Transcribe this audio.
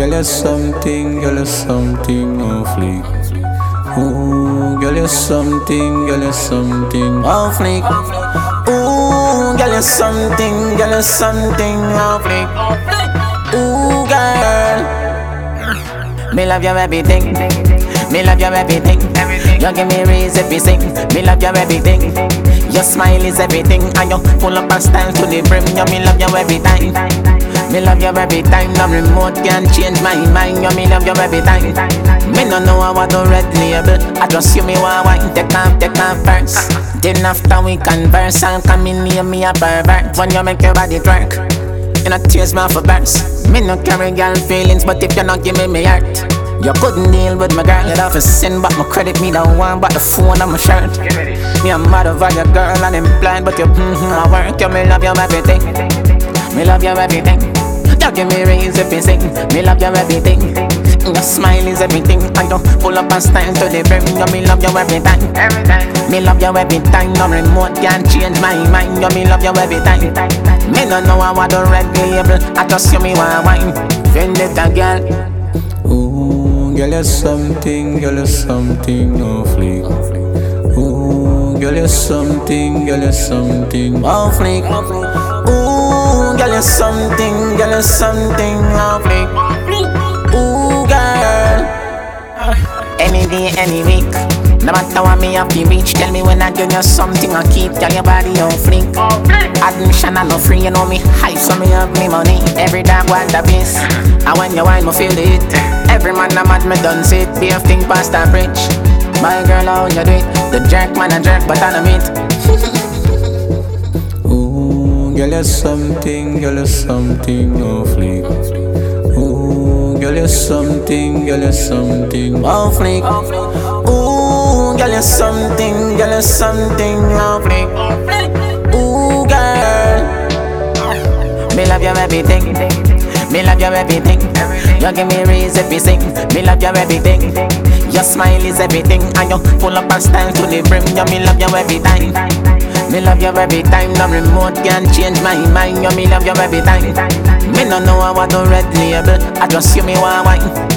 girl, you're something off fleek. Ooh, girl, you're something off fleek. Ooh, girl, you're something off fleek. Ooh, girl, me love your everything. Me love your everything. You give me reason to sing. Me love your everything. Your smile is everything, and you full up of style to the brim. You me love you every time. Me love you every time. No remote can change my mind. You me love you every time. Me no know how to red label. I just you me want take off first. Then after we converse, I'll come in near me a pervert. When you make your body twerk, you not tears me off a burst. Me no carry girl feelings, but if you not give me heart, you couldn't deal with my girl. You'd have to sin, but my credit me don't want, but the phone on my shirt. Me a mad over your girl and I'm blind, but you I work. You me love you everything. Me love you everything. You give me reason if you sing. Me love you everything. Your smile is everything. I don't pull up and stand to the brim. You me love you every time. Me love you every time. No remote can change my mind. You me love you every time. Me no know how to red label. I just you me want wine. Vendetta girl. Ooh, girl, you're something off fleek. Ooh, girl, you're something off fleek. Ooh, girl, you're something off fleek. Ooh, girl, any day, any week. No matter what me have to reach, tell me when I give you something I keep. Tell your body on fleek. Admission I no free, you know me hype, so me have me money. Every dog want the base, and when you wine, me feel it. Every man I'm at me done sit, be a thing past the bridge. My girl, how you do it? The jerk man a jerk, but I don't meet. Ooh, girl, you're something off fleek. Ooh, girl, you're something off fleek. Ooh, girl, you're something off fleek. Ooh, girl, me love you everything. Me love you everything. You give me reason to sing. Me love you everything. Your smile is everything, and you full up of style to the brim. You me love you every time. Me love you every time. No remote can change my mind. You me love you every time. Me no know how to red label. I just you me want wine.